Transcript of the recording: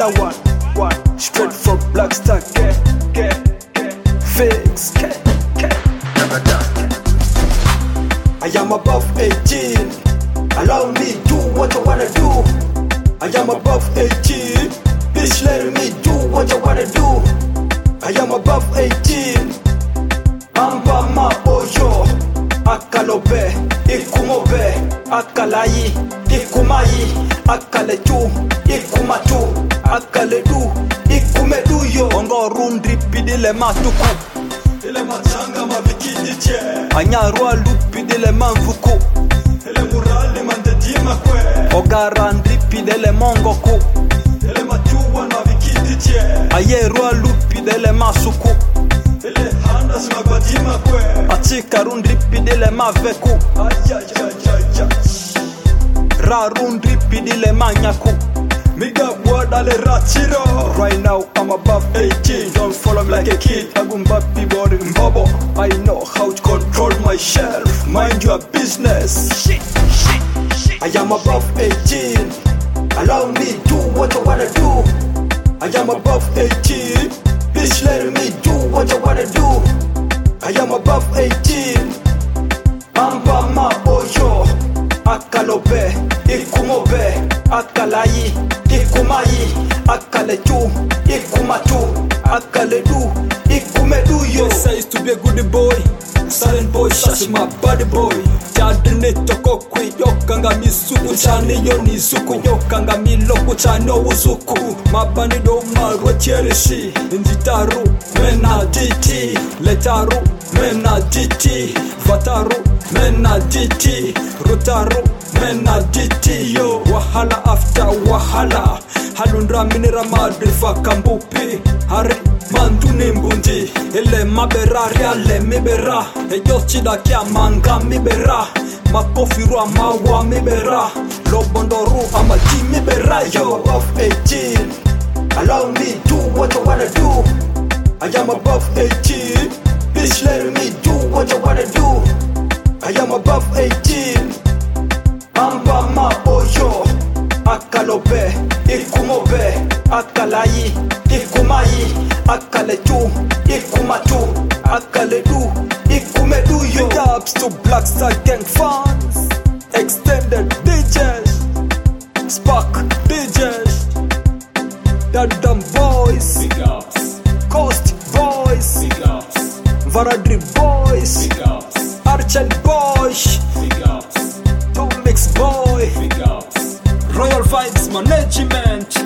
another one. Straight from Blackstar, Fix, never done. I am above 18. Allow me do what I wanna do. I am above 18. Bitch, let me do what I wanna do. I am above 18. Amba maboyo akalobe ikumobe akalayi ikumayi akaletu ikumatu akaledu ikumeduyo ongo rundri pidile matuku ile machanga mavikidiche anyarwa lupidile manvuku ile murali mandedima kwe ogarandri pidile mongoku ile machuwa mavikidiche ayerwa lupidile masuku ile handas mabatima kwe achika rundri pidile maveku rarundri pidile manyaku miga wadale rachiro. Right now I'm above 18. Don't follow me like a kid. Agumba body mbobo. I know how to control myself. Mind your business. I am above 18. Allow me do what I wanna do. I am above 18. Bitch, let me do what I wanna do. I am above 18. Amba maboyo akalobe ikumobe akalayi ikumayi akaletu ikumatu akaledu ikumeduyo. Yes, I used to be a good boy, silent boy, shashi my body boy. Chadine toko kwi yokanga misuku chane yoni suku yokanga miloko chane uzuku mabani do marwa cherishi njitaru mena jiti letaru mena jiti fataru mena jiti rutaru mena jiti yo wahala after wahala halundra minira madri fakambupi hari manduni mbunji ele maberari ale mibera ejochida kia manga mibera makofiru amawa mibera lobondoru amaji mibera yo. Above 18. Allow me do what I wanna do. I am above 18. Bitch, let me do what I wanna do. I am above 18. Amba maboyo akalobe ikumobe akalayi ikumayi akaletu ikumatu akaledu ikumeduyo. Big ups to Blackstar Gang fans, extended DJs, Spark DJs, Dadam Boys, Big ups, Coast Boys, big ups, Varadri Boys, big ups, Archel Boys, big ups, Tomix Boy, big ups. Royal Vibes Management.